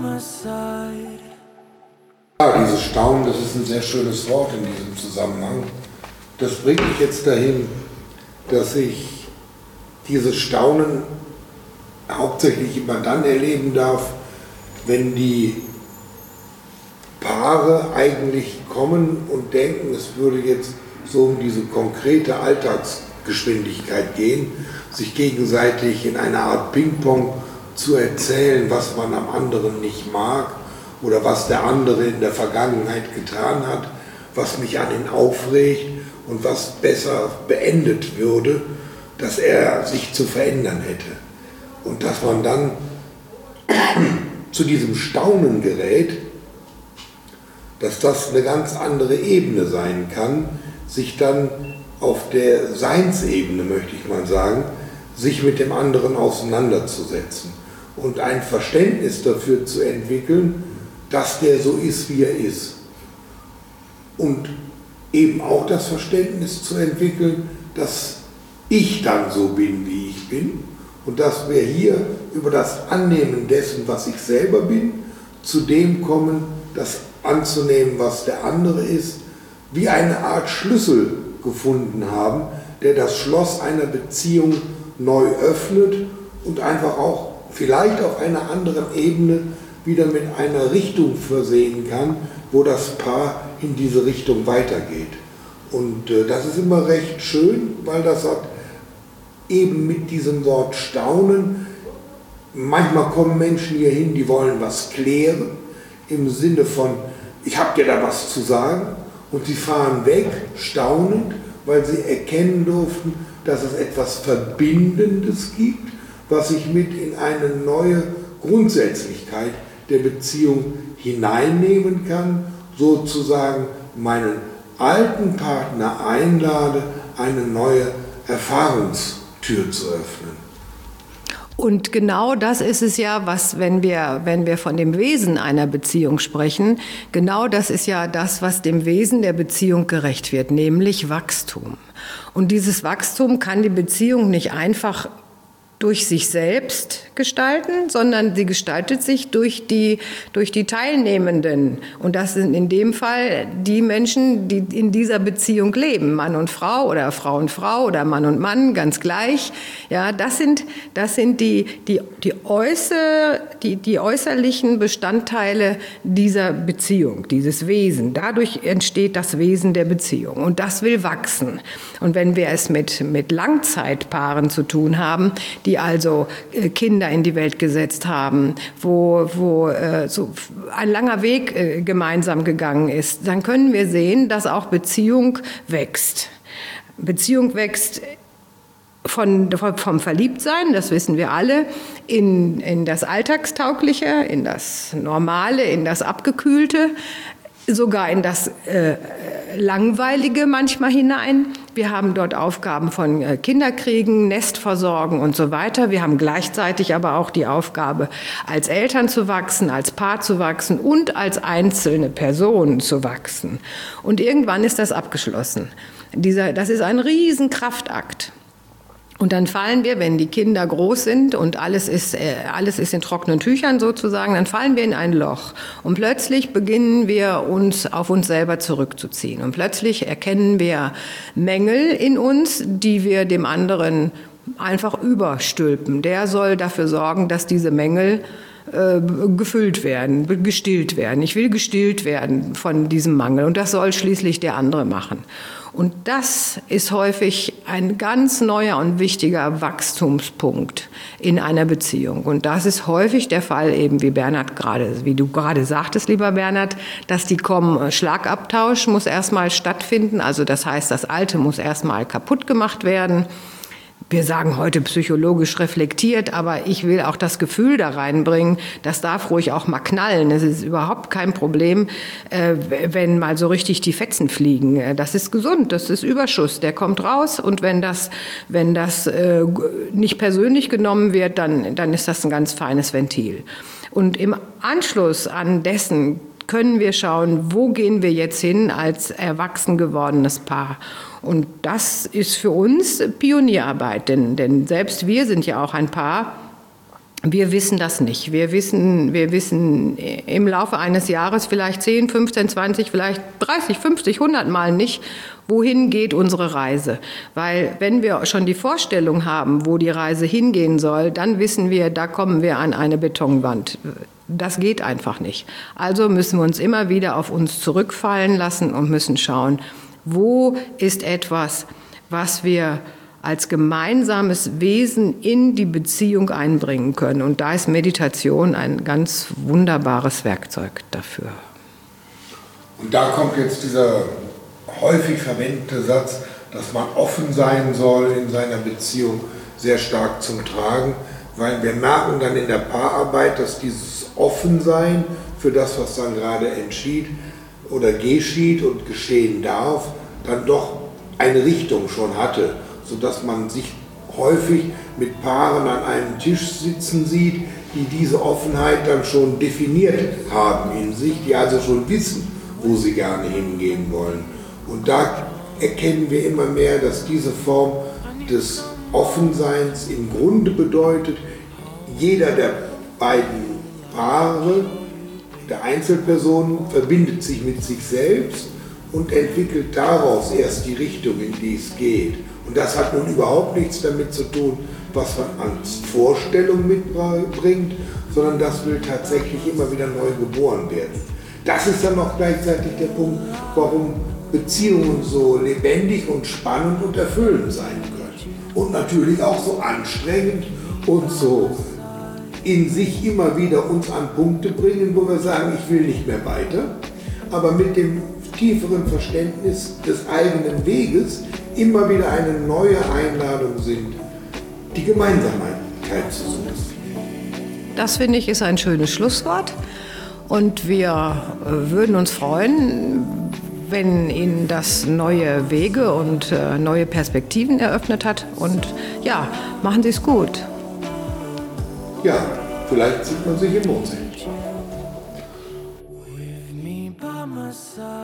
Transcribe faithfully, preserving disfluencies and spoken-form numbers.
Ja, dieses Staunen, das ist ein sehr schönes Wort in diesem Zusammenhang. Das bringt mich jetzt dahin, dass ich dieses Staunen hauptsächlich immer dann erleben darf, wenn die Paare eigentlich kommen und denken, es würde jetzt so um diese konkrete Alltagsgeschwindigkeit gehen, sich gegenseitig in einer Art Ping-Pong zu erzählen, was man am anderen nicht mag oder was der andere in der Vergangenheit getan hat, was mich an ihn aufregt und was besser beendet würde, dass er sich zu verändern hätte. Und dass man dann zu diesem Staunen gerät, dass das eine ganz andere Ebene sein kann, sich dann auf der Seinsebene, möchte ich mal sagen, sich mit dem anderen auseinanderzusetzen und ein Verständnis dafür zu entwickeln, dass der so ist, wie er ist. Und eben auch das Verständnis zu entwickeln, dass ich dann so bin, wie ich bin und dass wir hier über das Annehmen dessen, was ich selber bin, zu dem kommen, das anzunehmen, was der andere ist, wie eine Art Schlüssel gefunden haben, der das Schloss einer Beziehung neu öffnet und einfach auch vielleicht auf einer anderen Ebene wieder mit einer Richtung versehen kann, wo das Paar in diese Richtung weitergeht. Und äh, das ist immer recht schön, weil das hat eben mit diesem Wort Staunen, manchmal kommen Menschen hier hin, die wollen was klären, im Sinne von, ich habe dir da was zu sagen, und sie fahren weg, staunend, weil sie erkennen durften, dass es etwas Verbindendes gibt, was sich mit in eine neue Grundsätzlichkeit der Beziehung hineinnehmen kann, sozusagen meinen alten Partner einlade, eine neue Erfahrungstür zu öffnen. Und genau das ist es ja, was, wenn wir, wenn wir von dem Wesen einer Beziehung sprechen, genau das ist ja das, was dem Wesen der Beziehung gerecht wird, nämlich Wachstum. Und dieses Wachstum kann die Beziehung nicht einfach durch sich selbst gestalten, sondern sie gestaltet sich durch die, durch die Teilnehmenden. Und das sind in dem Fall die Menschen, die in dieser Beziehung leben. Mann und Frau oder Frau und Frau oder Mann und Mann, ganz gleich. Ja, das sind, das sind die, die, die, äußer, die, die äußerlichen Bestandteile dieser Beziehung, dieses Wesen. Dadurch entsteht das Wesen der Beziehung. Und das will wachsen. Und wenn wir es mit, mit Langzeitpaaren zu tun haben, die also äh, Kinder in die Welt gesetzt haben, wo, wo äh, so ein langer Weg äh, gemeinsam gegangen ist, dann können wir sehen, dass auch Beziehung wächst. Beziehung wächst von, vom Verliebtsein, das wissen wir alle, in, in das Alltagstaugliche, in das Normale, in das Abgekühlte, sogar in das äh, Langweilige manchmal hinein. Wir haben dort Aufgaben von äh, Kinderkriegen, Nestversorgen und so weiter. Wir haben gleichzeitig aber auch die Aufgabe, als Eltern zu wachsen, als Paar zu wachsen und als einzelne Personen zu wachsen. Und irgendwann ist das abgeschlossen. Dieser, das ist ein Riesenkraftakt. Und dann fallen wir, wenn die Kinder groß sind und alles ist, äh, alles ist in trockenen Tüchern sozusagen, dann fallen wir in ein Loch. Und plötzlich beginnen wir uns auf uns selber zurückzuziehen. Und plötzlich erkennen wir Mängel in uns, die wir dem anderen einfach überstülpen. Der soll dafür sorgen, dass diese Mängel äh, gefüllt werden, gestillt werden. Ich will gestillt werden von diesem Mangel. Und das soll schließlich der andere machen. Und das ist häufig ein ganz neuer und wichtiger Wachstumspunkt in einer Beziehung. Und das ist häufig der Fall, eben wie Bernhard gerade, wie du gerade sagtest, lieber Bernhard, dass die kommen, Schlagabtausch muss erstmal stattfinden. Also das heißt, das Alte muss erstmal kaputt gemacht werden. Wir sagen heute psychologisch reflektiert, aber ich will auch das Gefühl da reinbringen, das darf ruhig auch mal knallen. Es ist überhaupt kein Problem, wenn mal so richtig die Fetzen fliegen. Das ist gesund, das ist Überschuss, der kommt raus. Und wenn das, wenn das nicht persönlich genommen wird, dann, dann ist das ein ganz feines Ventil. Und im Anschluss an dessen können wir schauen, wo gehen wir jetzt hin als erwachsen gewordenes Paar. Und das ist für uns Pionierarbeit, denn, denn selbst wir sind ja auch ein Paar, Wir wissen das nicht. Wir wissen, wir wissen im Laufe eines Jahres vielleicht zehn, fünfzehn, zwanzig, vielleicht dreißig, fünfzig, hundert Mal nicht, wohin geht unsere Reise. Weil wenn wir schon die Vorstellung haben, wo die Reise hingehen soll, dann wissen wir, da kommen wir an eine Betonwand. Das geht einfach nicht. Also müssen wir uns immer wieder auf uns zurückfallen lassen und müssen schauen, wo ist etwas, was wir als gemeinsames Wesen in die Beziehung einbringen können. Und da ist Meditation ein ganz wunderbares Werkzeug dafür. Und da kommt jetzt dieser häufig verwendete Satz, dass man offen sein soll in seiner Beziehung, sehr stark zum Tragen, weil wir merken dann in der Paararbeit, dass dieses Offensein für das, was dann gerade entschied oder geschieht und geschehen darf, dann doch eine Richtung schon hatte, sodass man sich häufig mit Paaren an einem Tisch sitzen sieht, die diese Offenheit dann schon definiert haben in sich, die also schon wissen, wo sie gerne hingehen wollen. Und da erkennen wir immer mehr, dass diese Form des Offenseins im Grunde bedeutet, jeder der beiden Paare, der Einzelpersonen, verbindet sich mit sich selbst und entwickelt daraus erst die Richtung, in die es geht. Und das hat nun überhaupt nichts damit zu tun, was man als Vorstellung mitbringt, sondern das will tatsächlich immer wieder neu geboren werden. Das ist dann auch gleichzeitig der Punkt, warum Beziehungen so lebendig und spannend und erfüllend sein können. Und natürlich auch so anstrengend und so in sich immer wieder uns an Punkte bringen, wo wir sagen, ich will nicht mehr weiter, aber mit dem tieferen Verständnis des eigenen Weges immer wieder eine neue Einladung sind, die Gemeinsamkeit zu suchen. Das, finde ich, ist ein schönes Schlusswort. Und wir würden uns freuen, wenn Ihnen das neue Wege und äh, neue Perspektiven eröffnet hat. Und ja, machen Sie es gut. Ja, vielleicht sieht man sich im Mondsee. With me by my side.